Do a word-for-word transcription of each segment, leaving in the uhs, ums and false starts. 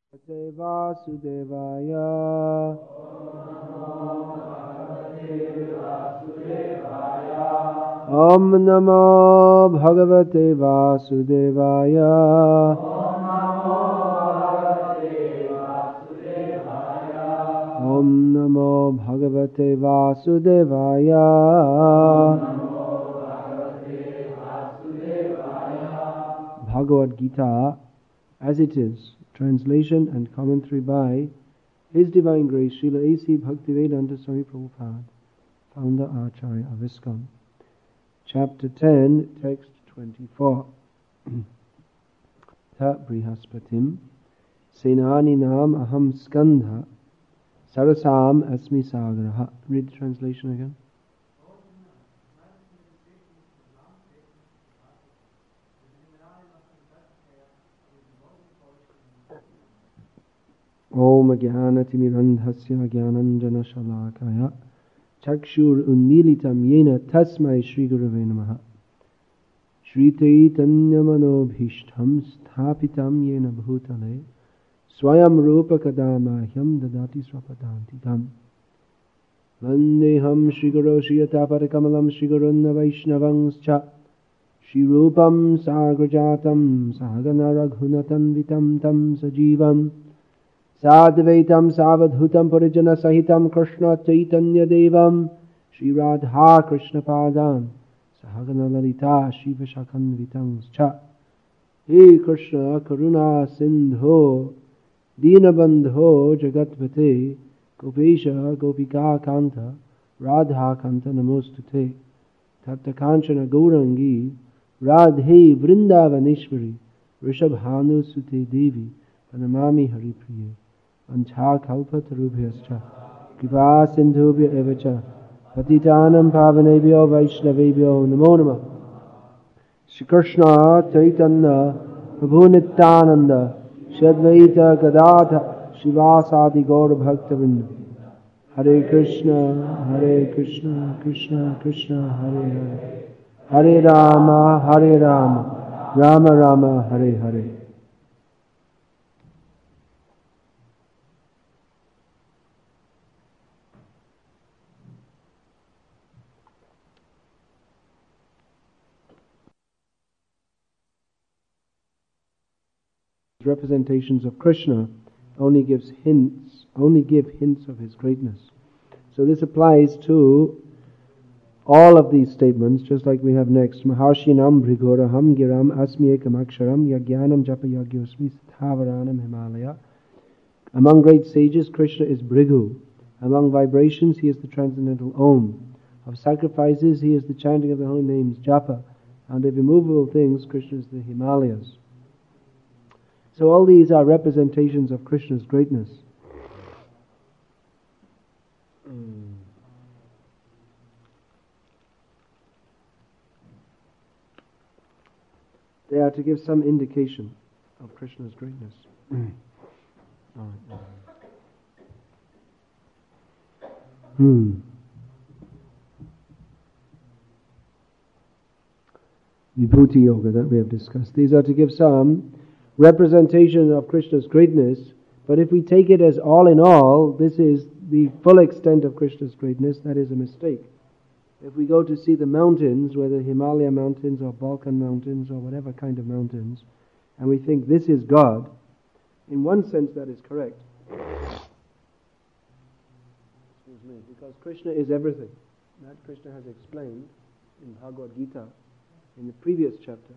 Bhagavate Vasudevaya. Om Namo Bhagavate Vasudevaya. Om Namo Bhagavate Vasudevaya. Bhagavad Gita as it is. Translation and commentary by His Divine Grace Srila A C Bhaktivedanta Swami Prabhupada, founder Acharya of ISKCON. Chapter ten, text twenty-four. Ta Brihaspatim Senaninam Aham Skandha Sarasam Asmi Sagraha. Read the translation again. Om Jnanatimirandhasya Jnananjana Shalakaya Chakshur Unmilitam Yena Tasmai Shri Gurave Namaha. Shri Chaitanya Manobhishtam Sthapitam Yena Bhutale Swayam Rupa Kadamahyam Dadati Swapadantitam Vandeham Shri Guru Shri Yataparakamalam Shri Gurunna Vaishnavangscha Shri Rupam Sagrajatam Sahagana Raghunatan Vitam Tam Sajivam Sadvaitam Savadhutam Parijana Sahitam Krishna Chaitanya Devam Shri Radha Krishna Padam Sahagana Lalita Shiva Shakanvitam Cha. He Krishna Karuna Sindho Dinabandho Jagatpate Gopesha Gopika Kanta Radha Kanta Namostute Tapta Kanchana Gaurangi Radhe Vrindavaneshwari Rishabhanu Sute Devi Pranamami Haripriye Ancha Kalpa Tarubhyascha Kripa Sindhubhya Evacha Patitanam Pavanebhyo Vaishnavebhyo Namo Namah. Shri Krishna Chaitanya Prabhu Nityananda Shadvaita Gadadha Shivasadi Gaura Bhaktavinda. Hare Krishna Hare Krishna Krishna Krishna Hare Hare Hare Rama Hare Rama Rama Rama Hare Hare. Representations of Krishna only gives hints, only give hints of his greatness. So this applies to all of these statements, just like we have next. Maharshinam Brigoraham Giram Asmi Ekam Aksharam Yagyanam Japa Yagyosmi Sthavaranam Himalaya. Among great sages, Krishna is Bhrigu. Among vibrations, he is the transcendental Om. Of sacrifices, he is the chanting of the holy names Japa. And of immovable things, Krishna is the Himalayas. So all these are representations of Krishna's greatness. Mm. They are to give some indication of Krishna's greatness. Mm. All right. Hmm. Vibhuti Yoga that we have discussed. These are to give some representation of Krishna's greatness, but if we take it as all in all, this is the full extent of Krishna's greatness, that is a mistake. If we go to see the mountains, whether Himalaya mountains or Balkan mountains or whatever kind of mountains, and we think this is God, in one sense that is correct. Excuse me, because Krishna is everything. That Krishna has explained in Bhagavad Gita in the previous chapter.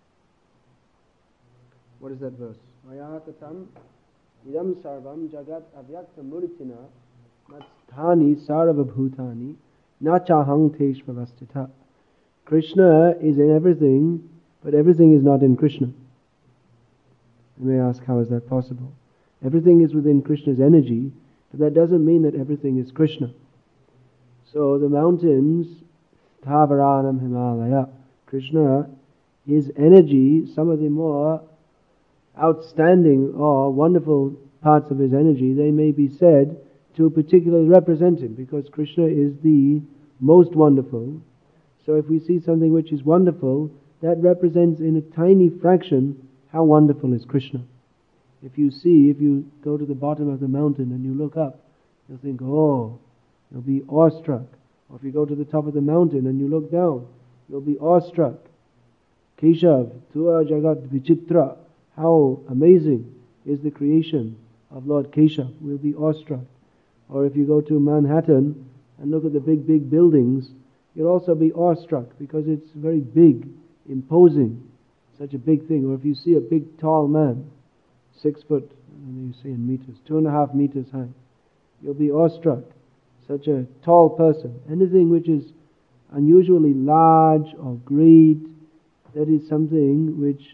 What is that verse? Mayatatam idam sarvam jagat avyakta muritina matsthani sarvabhutani nachahang teshvavastita. Krishna is in everything, but everything is not in Krishna. You may ask, how is that possible? Everything is within Krishna's energy, but that doesn't mean that everything is Krishna. So the mountains, Thavaranam Himalaya, Krishna, his energy, some of the more outstanding or wonderful parts of his energy, they may be said to particularly represent him, because Krishna is the most wonderful. So if we see something which is wonderful, that represents in a tiny fraction how wonderful is Krishna. If you see, if you go to the bottom of the mountain and you look up, you'll think, oh, you'll be awestruck. Or if you go to the top of the mountain and you look down, you'll be awestruck. Keshav, Tua Jagat Vichitra, how amazing is the creation of Lord Keshav. We'll be awestruck. Or if you go to Manhattan and look at the big, big buildings, you'll also be awestruck because it's very big, imposing, such a big thing. Or if you see a big, tall man, six foot, you say in meters, two and a half meters high, you'll be awestruck. Such a tall person. Anything which is unusually large or great, that is something which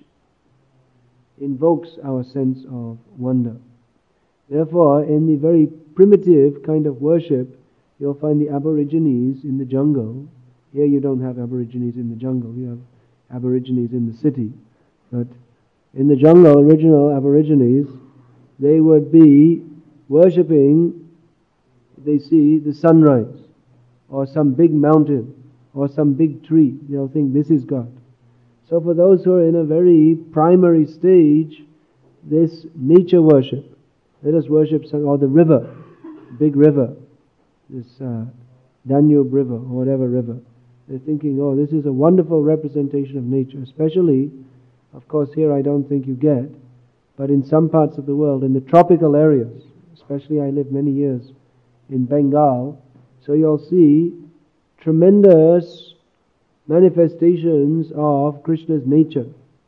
invokes our sense of wonder. Therefore, in the very primitive kind of worship, you'll find the Aborigines in the jungle. Here you don't have Aborigines in the jungle, you have Aborigines in the city. But in the jungle, original Aborigines, they would be worshipping, they see the sunrise, or some big mountain, or some big tree. They'll think this is God. So for those who are in a very primary stage, this nature worship, let us worship some, or the river, big river, this uh, Danube river, or whatever river. They're thinking, oh, this is a wonderful representation of nature, especially, of course, here I don't think you get, but in some parts of the world, in the tropical areas, especially I lived many years in Bengal, so you'll see tremendous manifestations of Krishna's nature.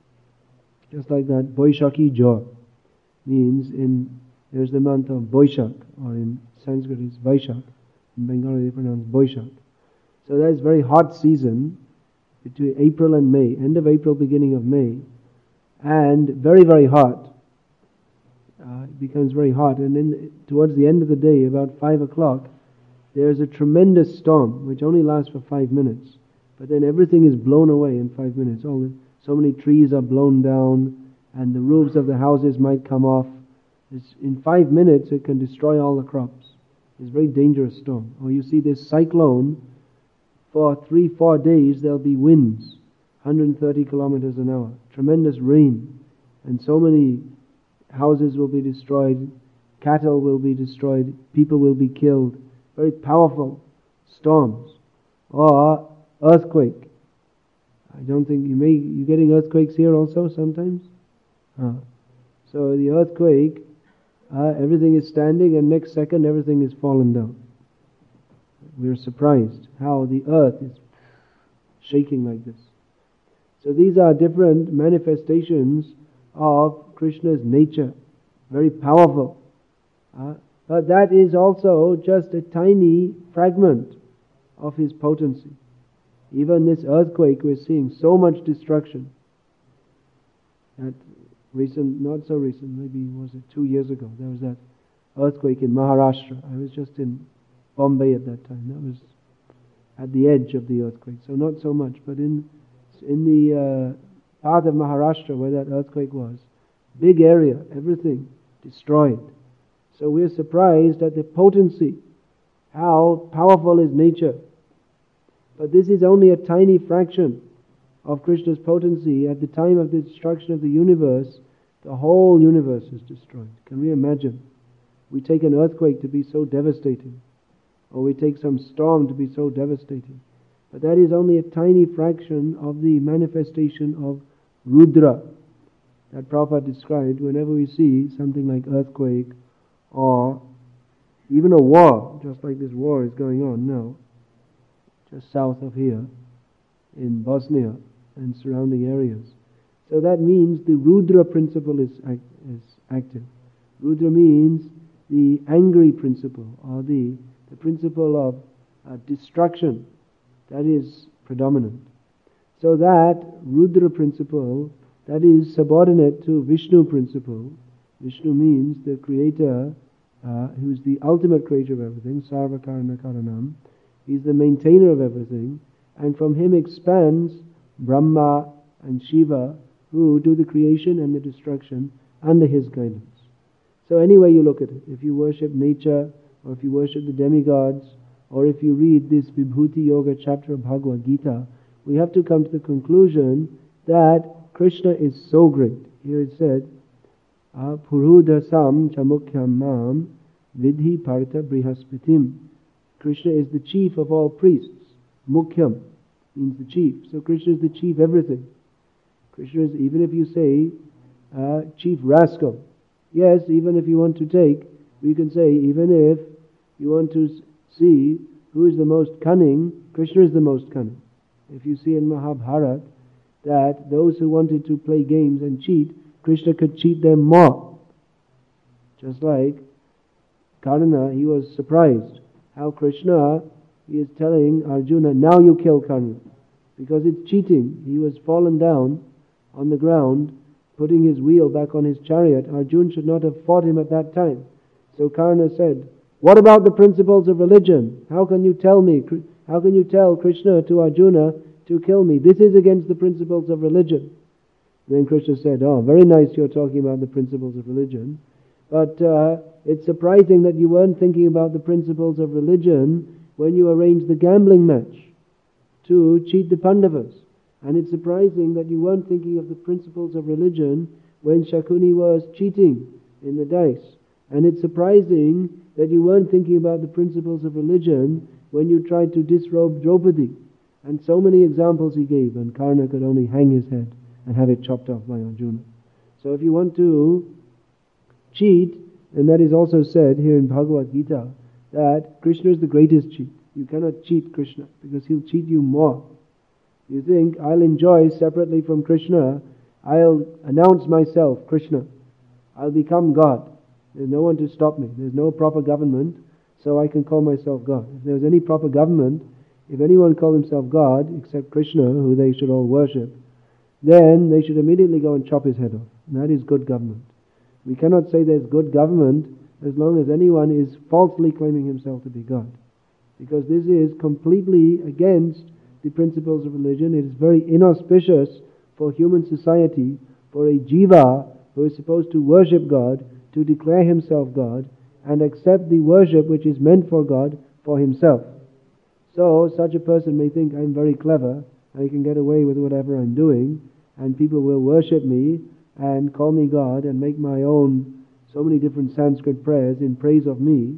Just like that, Boishaki Jor means in, there's the month of Boishak, or in Sanskrit it's Vaishak. In Bengali they pronounce Boishak. So that's very hot season between April and May, end of April, beginning of May, and very, very hot. Uh, it becomes very hot, and then towards the end of the day, about five o'clock, there's a tremendous storm which only lasts for five minutes. But then everything is blown away in five minutes. All the, so many trees are blown down, and the roofs of the houses might come off. It's, in five minutes, it can destroy all the crops. It's a very dangerous storm. Or you see this cyclone, for three, four days there'll be winds, one hundred thirty kilometers an hour, tremendous rain, and so many houses will be destroyed, cattle will be destroyed, people will be killed. Very powerful storms. Or earthquake. I don't think you may, you're getting earthquakes here also sometimes? Ah. So the earthquake, uh, everything is standing and next second everything is fallen down. We're surprised how the earth is shaking like this. So these are different manifestations of Krishna's nature. Very powerful. Uh, but that is also just a tiny fragment of his potency. Even this earthquake, we're seeing so much destruction. That recent, not so recent, maybe was it two years ago, there was that earthquake in Maharashtra. I was just in Bombay at that time. That was at the edge of the earthquake. So not so much, but in in the uh, part of Maharashtra where that earthquake was, big area, everything destroyed. So we're surprised at the potency, how powerful is nature. But this is only a tiny fraction of Krishna's potency. At the time of the destruction of the universe, the whole universe is destroyed. Can we imagine? We take an earthquake to be so devastating, or we take some storm to be so devastating. But that is only a tiny fraction of the manifestation of Rudra that Prabhupada described. Whenever we see something like earthquake or even a war, just like this war is going on now, just south of here, in Bosnia and surrounding areas. So that means the Rudra principle is, act, is active. Rudra means the angry principle, or the, the principle of uh, destruction, that is predominant. So that Rudra principle, that is subordinate to Vishnu principle. Vishnu means the creator, uh, who is the ultimate creator of everything, Sarva Karana Karanam. He's the maintainer of everything, and from him expands Brahma and Shiva, who do the creation and the destruction under his guidance. So any way you look at it, if you worship nature, or if you worship the demigods, or if you read this Vibhuti Yoga chapter of Bhagavad Gita, we have to come to the conclusion that Krishna is so great. Here it said, Uh, Purudasam chamukhyam mam vidhi partha brihaspitim. Krishna is the chief of all priests. Mukhyam means the chief. So Krishna is the chief everything. Krishna is, even if you say uh, chief rascal. Yes, even if you want to take, we can say, even if you want to see who is the most cunning, Krishna is the most cunning. If you see in Mahabharata that those who wanted to play games and cheat, Krishna could cheat them more. Just like Karna, he was surprised how Krishna, he is telling Arjuna, now you kill Karna. Because it's cheating. He was fallen down on the ground, putting his wheel back on his chariot. Arjuna should not have fought him at that time. So Karna said, what about the principles of religion? How can you tell me, how can you tell Krishna to Arjuna to kill me? This is against the principles of religion. Then Krishna said, oh, very nice you're talking about the principles of religion, but uh, it's surprising that you weren't thinking about the principles of religion when you arranged the gambling match to cheat the Pandavas. And it's surprising that you weren't thinking of the principles of religion when Shakuni was cheating in the dice. And it's surprising that you weren't thinking about the principles of religion when you tried to disrobe Draupadi. And so many examples he gave, and Karna could only hang his head and have it chopped off by Arjuna. So if you want to cheat, and that is also said here in Bhagavad Gita, that Krishna is the greatest cheat. You cannot cheat Krishna, because he'll cheat you more. You think, I'll enjoy separately from Krishna, I'll announce myself, Krishna. I'll become God. There's no one to stop me. There's no proper government, so I can call myself God. If there was any proper government, if anyone called himself God, except Krishna, who they should all worship, then they should immediately go and chop his head off. And that is good government. We cannot say there's good government as long as anyone is falsely claiming himself to be God. Because this is completely against the principles of religion. It is very inauspicious for human society, for a jiva who is supposed to worship God, to declare himself God, and accept the worship which is meant for God for himself. So, such a person may think, I'm very clever, I can get away with whatever I'm doing, and people will worship me, and call me God, and make my own so many different Sanskrit prayers in praise of me.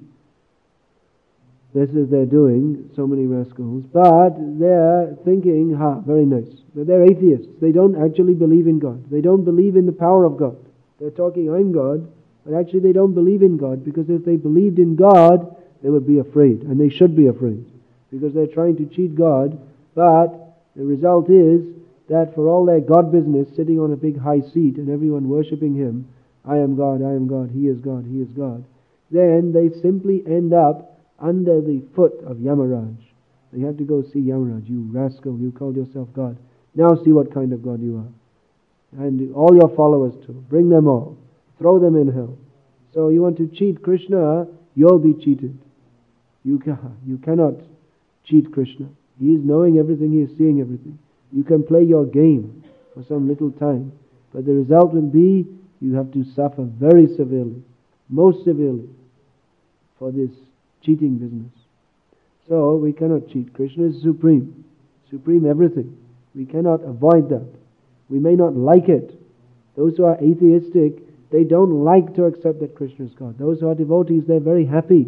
This is they're doing, so many rascals. But they're thinking, ha, very nice. But they're atheists. They don't actually believe in God. They don't believe in the power of God. They're talking, I'm God, but actually they don't believe in God, because if they believed in God, they would be afraid, and they should be afraid, because they're trying to cheat God. But the result is that for all their God business, sitting on a big high seat and everyone worshipping him, I am God, I am God, he is God, he is God, then they simply end up under the foot of Yamaraj. They have to go see Yamaraj. You rascal, you called yourself God. Now see what kind of God you are. And all your followers too. Bring them all. Throw them in hell. So you want to cheat Krishna, you'll be cheated. You, can, you cannot cheat Krishna. He is knowing everything, he is seeing everything. You can play your game for some little time, but the result will be you have to suffer very severely, most severely, for this cheating business. So we cannot cheat. Krishna is supreme, supreme everything. We cannot avoid that. We may not like it. Those who are atheistic, they don't like to accept that Krishna is God. Those who are devotees, they're very happy.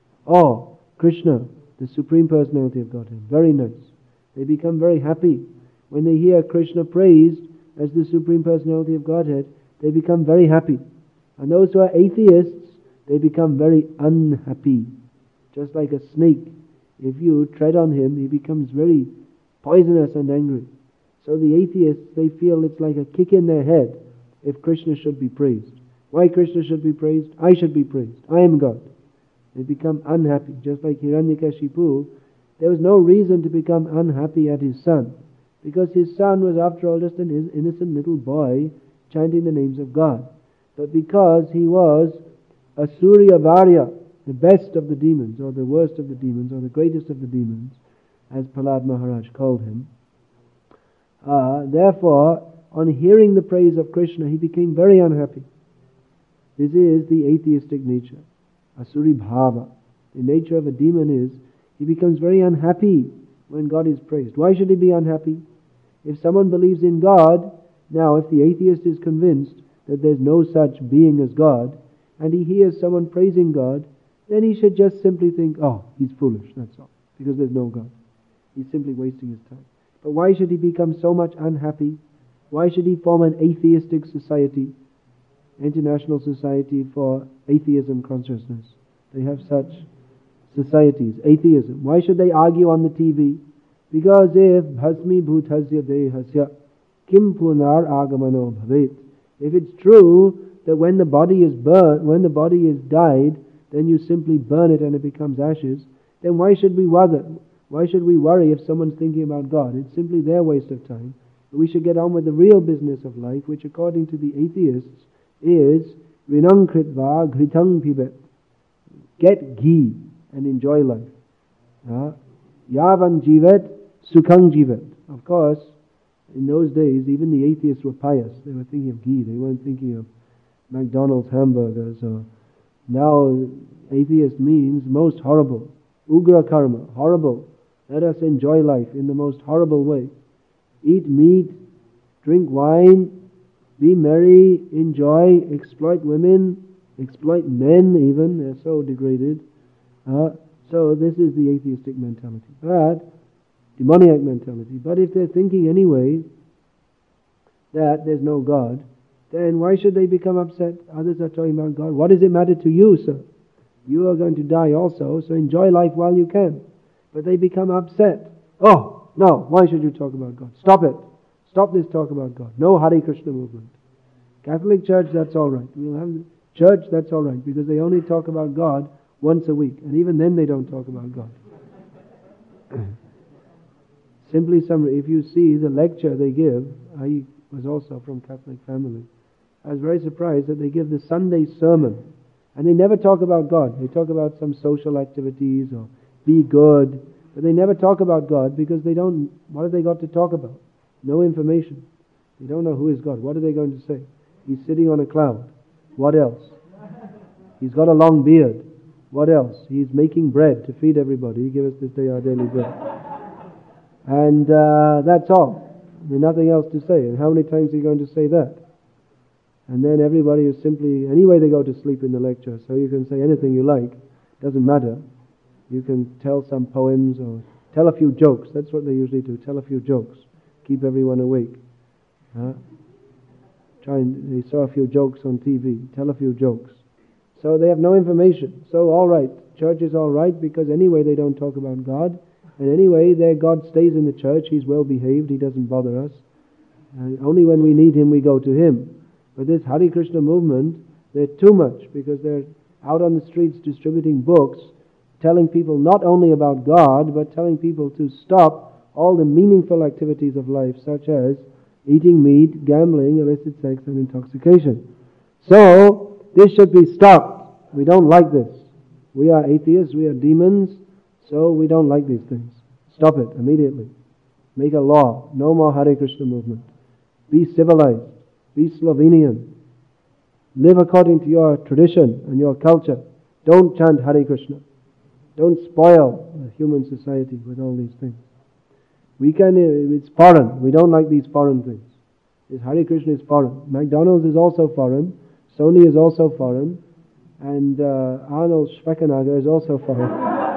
Oh, Krishna, the Supreme Personality of Godhead, very nice. They become very happy. When they hear Krishna praised as the Supreme Personality of Godhead, they become very happy. And those who are atheists, they become very unhappy. Just like a snake. If you tread on him, he becomes very poisonous and angry. So the atheists, they feel it's like a kick in their head if Krishna should be praised. Why Krishna should be praised? I should be praised. I am God. They become unhappy. Just like Hiranyakashipu, there was no reason to become unhappy at his son, because his son was after all just an innocent little boy chanting the names of God. But because he was a Surya Varya, the best of the demons, or the worst of the demons, or the greatest of the demons, as Prahlad Maharaj called him, uh, therefore, on hearing the praise of Krishna, he became very unhappy. This is the atheistic nature, Asuri Bhava. The nature of a demon is, he becomes very unhappy when God is praised. Why should he be unhappy? If someone believes in God, now if the atheist is convinced that there's no such being as God, and he hears someone praising God, then he should just simply think, oh, he's foolish, that's all, because there's no God. He's simply wasting his time. But why should he become so much unhappy? Why should he form an atheistic society, International Society for Atheism Consciousness? They have such societies, atheism. Why should they argue on the T V? Because if bhasmi bhutasya dehasya kim punar agamano bhavet, if it's true that when the body is burnt, when the body is died, then you simply burn it and it becomes ashes, then why should we bother? Why should we worry if someone's thinking about God? It's simply their waste of time. We should get on with the real business of life, which according to the atheists is rinam kritva gritang pibet. Get ghee and enjoy life. Uh, Yavan jivet sukhang jivet. Of course, in those days, even the atheists were pious. They were thinking of ghee. They weren't thinking of McDonald's hamburgers. Or now, atheist means most horrible. Ugra karma, horrible. Let us enjoy life in the most horrible way. Eat meat, drink wine, be merry, enjoy, exploit women, exploit men even. They're so degraded. Uh, so this is the atheistic mentality. But, demoniac mentality. But if they're thinking anyway that there's no God, then why should they become upset? Others are talking about God. What does it matter to you, sir? You are going to die also, so enjoy life while you can. But they become upset. Oh, no, why should you talk about God? Stop it. Stop this talk about God. No Hare Krishna movement. Catholic Church, that's all right. We'll have the church, that's all right, because they only talk about God once a week. And even then they don't talk about God. Simply summary, if you see the lecture they give, I was also from Catholic family. I was very surprised that they give the Sunday sermon. And they never talk about God. They talk about some social activities or be good. But they never talk about God because they don't, what have they got to talk about? No information. They don't know who is God. What are they going to say? He's sitting on a cloud. What else? He's got a long beard. What else? He's making bread to feed everybody. Give us this day our daily bread. And uh, that's all. There's nothing else to say. And how many times are you going to say that? And then everybody is simply, anyway they go to sleep in the lecture, so you can say anything you like, doesn't matter. You can tell some poems or tell a few jokes, that's what they usually do, tell a few jokes, keep everyone awake. Huh? Try and, they saw a few jokes on T V, tell a few jokes. So they have no information, so alright, church is alright because anyway they don't talk about God, and anyway their God stays in the church, He's well behaved, He doesn't bother us, and only when we need Him we go to Him. But this Hare Krishna movement, they're too much because they're out on the streets distributing books, telling people not only about God, but telling people to stop all the meaningful activities of life, such as eating meat, gambling, illicit sex, and intoxication. So, this should be stopped. We don't like this. We are atheists, we are demons, so we don't like these things. Stop it immediately. Make a law. No more Hare Krishna movement. Be civilized. Be Slovenian. Live according to your tradition and your culture. Don't chant Hare Krishna. Don't spoil the human society with all these things. We can, it's foreign. We don't like these foreign things. This Hare Krishna is foreign. McDonald's is also foreign. Sony is also foreign. And uh, Arnold Schwarzenegger is also foreign.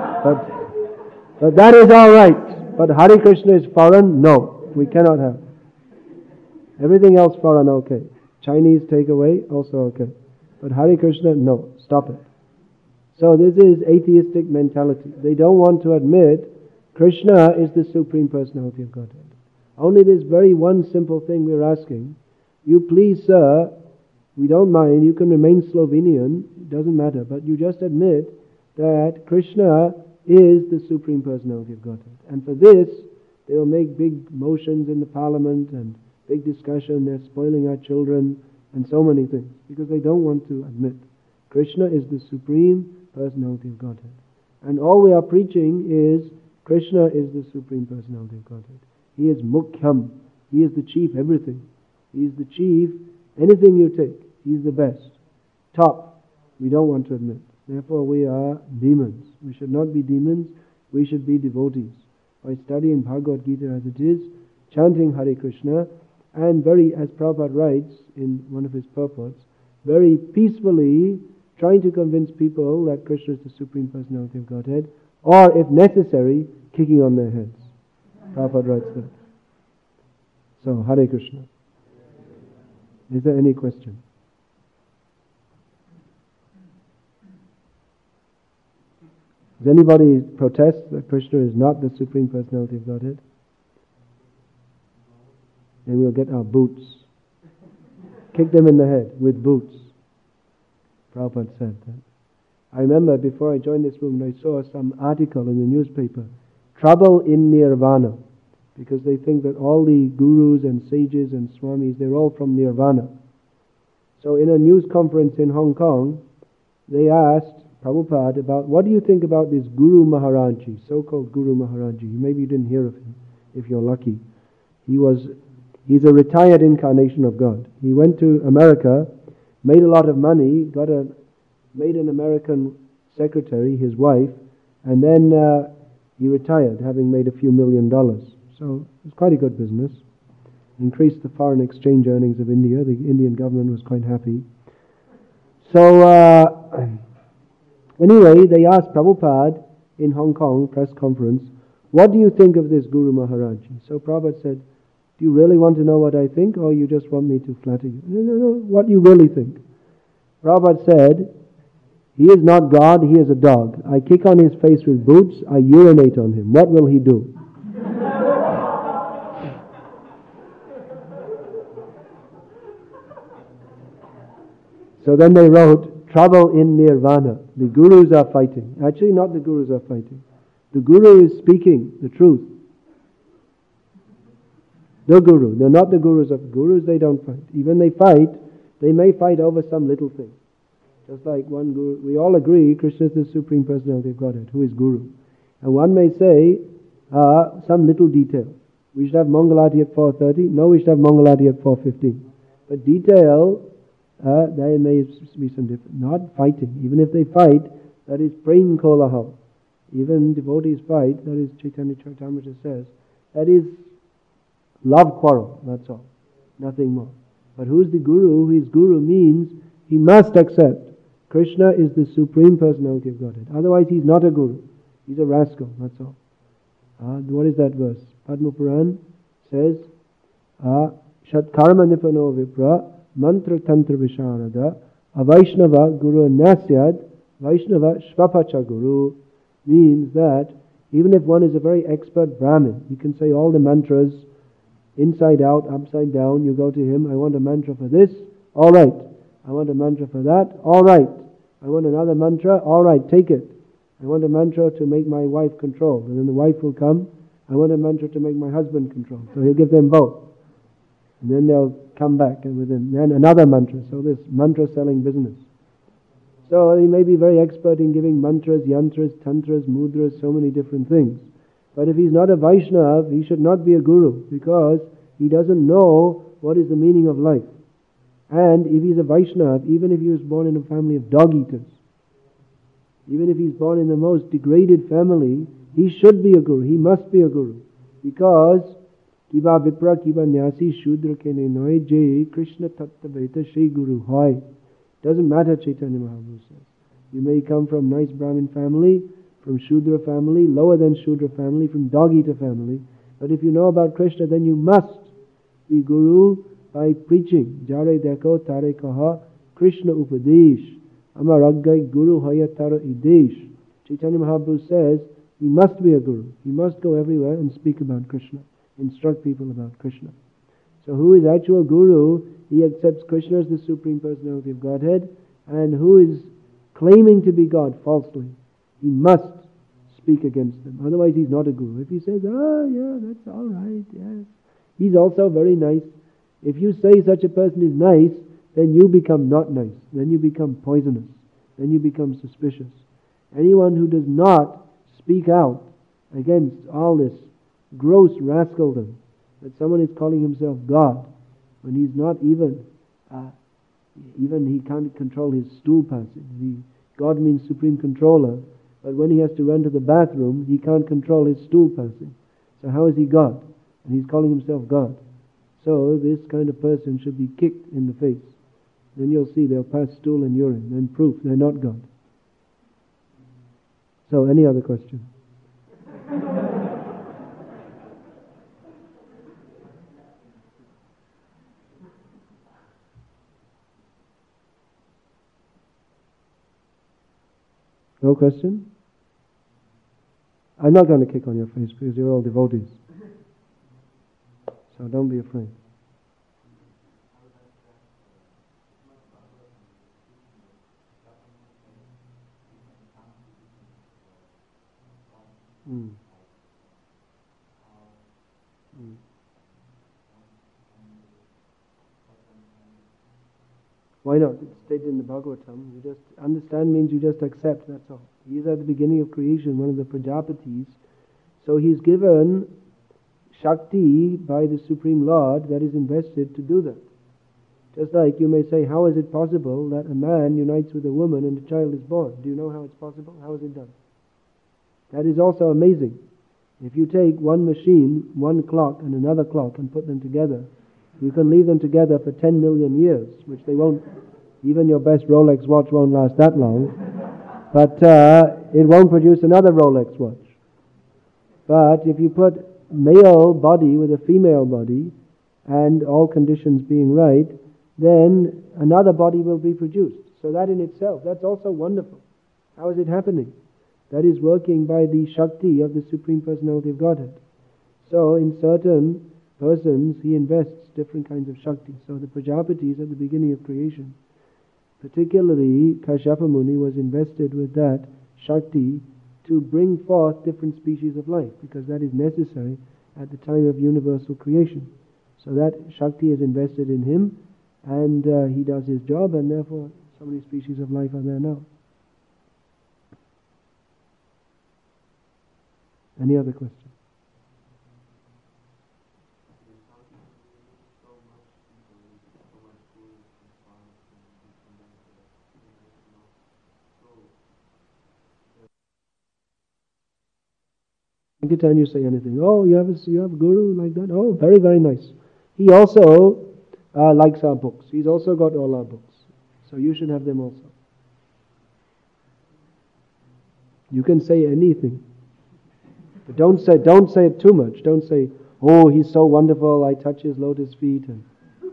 but, but that is all right. But Hare Krishna is foreign? No. We cannot have. Everything else foreign, okay. Chinese takeaway, also okay. But Hare Krishna, no. Stop it. So this is atheistic mentality. They don't want to admit Krishna is the Supreme Personality of Godhead. Only this very one simple thing we're asking. You please, sir, we don't mind, you can remain Slovenian, it doesn't matter, but you just admit that Krishna is the Supreme Personality of Godhead. And for this, they will make big motions in the parliament and big discussion, they're spoiling our children, and so many things, because they don't want to admit Krishna is the Supreme Personality of Godhead. And all we are preaching is Krishna is the Supreme Personality of Godhead. He is Mukhyam. He is the chief everything. He is the chief, anything you take, He's the best. Top. We don't want to admit. Therefore we are demons. We should not be demons, we should be devotees. By studying Bhagavad Gita as it is, chanting Hare Krishna, and very, as Prabhupada writes in one of his purports, very peacefully trying to convince people that Krishna is the Supreme Personality of Godhead, or if necessary, kicking on their heads. Prabhupada writes that. So, Hare Krishna. Is there any question? Does anybody protest that Krishna is not the Supreme Personality of Godhead? Then we'll get our boots. Kick them in the head with boots. Prabhupada said that. I remember before I joined this room, I saw some article in the newspaper, Trouble in Nirvana, because they think that all the gurus and sages and swamis, they're all from Nirvana. So in a news conference in Hong Kong, they asked Prabhupada about, what do you think about this Guru Maharajji, so-called Guru Maharajji? Maybe you didn't hear of him, if you're lucky. He was, he's a retired incarnation of God. He went to America, made a lot of money, got a, made an American secretary, his wife, and then uh, he retired, having made a few million dollars. So it was quite a good business. Increased the foreign exchange earnings of India. The Indian government was quite happy. So uh, anyway, they asked Prabhupada in Hong Kong press conference, what do you think of this Guru Maharajji? So Prabhupada said, do you really want to know what I think, or you just want me to flatter you? No, no, no, what do you really think? Prabhupada said, he is not God, he is a dog. I kick on his face with boots, I urinate on him. What will he do? So then they wrote, Trouble in Nirvana. The gurus are fighting. Actually, not the gurus are fighting. The guru is speaking the truth. The guru. They're not the gurus of gurus, they don't fight. Even they fight, they may fight over some little thing. Just like one guru, we all agree Krishna is the Supreme Personality of Godhead, who is guru. And one may say, uh, some little detail. We should have Mangalati at four thirty. No, we should have Mangalati at four fifteen. But detail, uh, there may be some difference. Not fighting. Even if they fight, that is prem kolahal. Even devotees fight, that is Chaitanya Charitamrita says, that is love quarrel, that's all. Nothing more. But who's the guru? His guru means he must accept Krishna is the Supreme Personality of Godhead. Otherwise he's not a guru. He's a rascal, that's all. Uh, what is that verse? Padma Puran says, uh, Shat karma nipano vipra mantra tantra visharada avaishnava guru nasyad vaishnava shvapacha guru, means that even if one is a very expert Brahmin, he can say all the mantras inside out, upside down. You go to him, I want a mantra for this, all right. I want a mantra for that, all right. I want another mantra, all right, take it. I want a mantra to make my wife control. And then the wife will come, I want a mantra to make my husband control. So he'll give them both. And then they'll come back and within then another mantra. So this mantra selling business. So he may be very expert in giving mantras, yantras, tantras, mudras, so many different things. But if he's not a Vaishnav, he should not be a guru, because he doesn't know what is the meaning of life. And if he's a Vaishnav, even if he was born in a family of dog eaters, even if he's born in the most degraded family, he should be a guru. He must be a guru. Because Kiva Vipra Kiva Nyasi Shudra Kene Noy Jai Krishna Tattva Shri Guru Hoy. Doesn't matter, Chaitanya Mahaprabhu says. You may come from nice Brahmin family, from Shudra family, lower than Shudra family, from dog eater family. But if you know about Krishna, then you must be guru by preaching. Jare deko tare kaha Krishna upadesh. Amaraggai guru haya tara idesh. Chaitanya Mahaprabhu says he must be a guru. He must go everywhere and speak about Krishna, instruct people about Krishna. So who is actual guru? He accepts Krishna as the Supreme Personality of Godhead, and who is claiming to be God falsely, he must speak against them. Otherwise he's not a guru. If he says, oh yeah, that's all right, yes, he's also very nice. If you say such a person is nice, then you become not nice. Then you become poisonous. Then you become suspicious. Anyone who does not speak out against all this gross rascaldom, that someone is calling himself God, when he's not even, uh, even he can't control his stool passing. He, God means supreme controller, but when he has to run to the bathroom, he can't control his stool passing. So how is he God? And he's calling himself God. So this kind of person should be kicked in the face. Then you'll see they'll pass stool and urine, and proof they're not God. So, any other question? No question? I'm not going to kick on your face because you're all devotees. So don't be afraid. Mm. Mm. Why not? It's stated in the Bhagavatam. You just understand means you just accept, that's all. He's at the beginning of creation, one of the Prajapatis. So he's given Shakti by the Supreme Lord that is invested to do that. Just like you may say, how is it possible that a man unites with a woman and a child is born? Do you know how it's possible? How is it done? That is also amazing. If you take one machine, one clock and another clock and put them together, you can leave them together for ten million years, which they won't, even your best Rolex watch won't last that long, but uh, it won't produce another Rolex watch. But if you put male body with a female body, and all conditions being right, then another body will be produced. So that in itself, that's also wonderful. How is it happening? That is working by the Shakti of the Supreme Personality of Godhead. So in certain persons, he invests different kinds of Shakti. So the Prajapatis at the beginning of creation, particularly Kashyapa Muni was invested with that Shakti to bring forth different species of life, because that is necessary at the time of universal creation. So that Shakti is invested in him, and uh, he does his job, and therefore so many species of life are there now. Any other question? Every time you say anything, oh, you have a, you have a guru like that? Oh, very, very nice. He also uh, likes our books. He's also got all our books. So you should have them also. You can say anything. But don't say, don't say it too much. Don't say, oh, he's so wonderful, I touch his lotus feet. And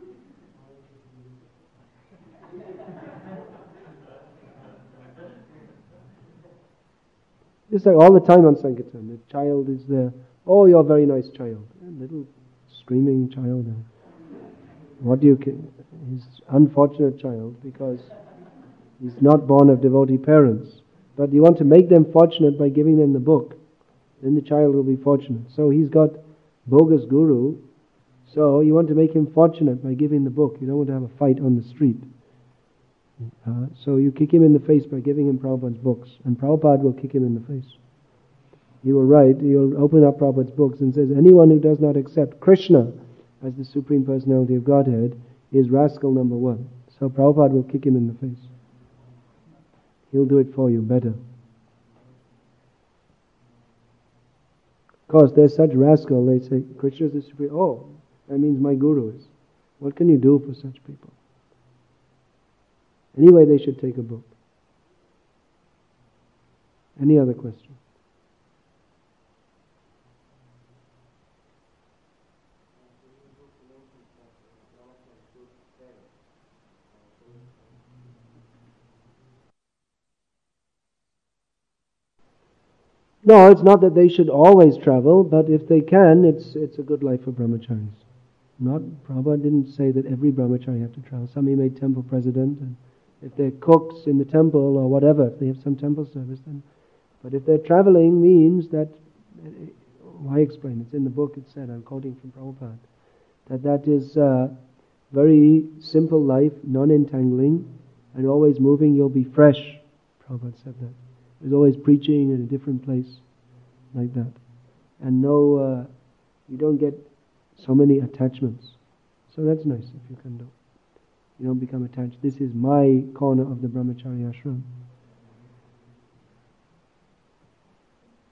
it's like all the time on Sankirtan. The child is there. Oh, you're a very nice child. A little screaming child. What do you... He's unfortunate child because he's not born of devotee parents. But you want to make them fortunate by giving them the book. Then the child will be fortunate. So he's got bogus guru. So you want to make him fortunate by giving the book. You don't want to have a fight on the street. Uh, so you kick him in the face by giving him Prabhupada's books, and Prabhupada will kick him in the face. He will write, he will open up Prabhupada's books and says, anyone who does not accept Krishna as the Supreme Personality of Godhead is rascal number one. So Prabhupada will kick him in the face. He'll do it for you better. Of course, they're such rascal, they say, Krishna is the Supreme, oh, that means my guru is. What can you do for such people? Anyway, they should take a book. Any other question? No, it's not that they should always travel, but if they can, it's it's a good life for brahmacharis. Not, Prabhupada didn't say that every brahmachari have to travel. Some he made temple president, and if they're cooks in the temple or whatever, if they have some temple service, then. But if they're traveling, means that, why explain? It's in the book. It said, I'm quoting from Prabhupada, that that is a very simple life, non-entangling, and always moving. You'll be fresh. Prabhupada said that. There's always preaching in a different place, like that, and no, uh, you don't get so many attachments. So that's nice if you can do. You don't become attached. This is my corner of the brahmachari ashram.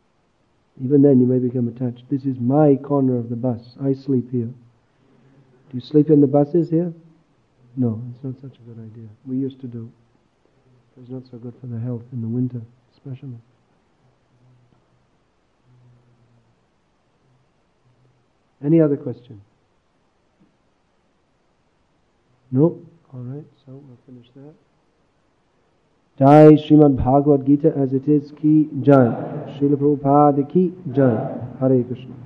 Even then you may become attached. This is my corner of the bus. I sleep here. Do You sleep in the buses here? No, it's not such a good idea. We used to do. It's not so good for the health in the winter, especially. Any other question? No? Alright, so we'll finish that. Jai Srimad Bhagavad Gita as it is ki jai. Srila Prabhupada ki jai. Hare Krishna.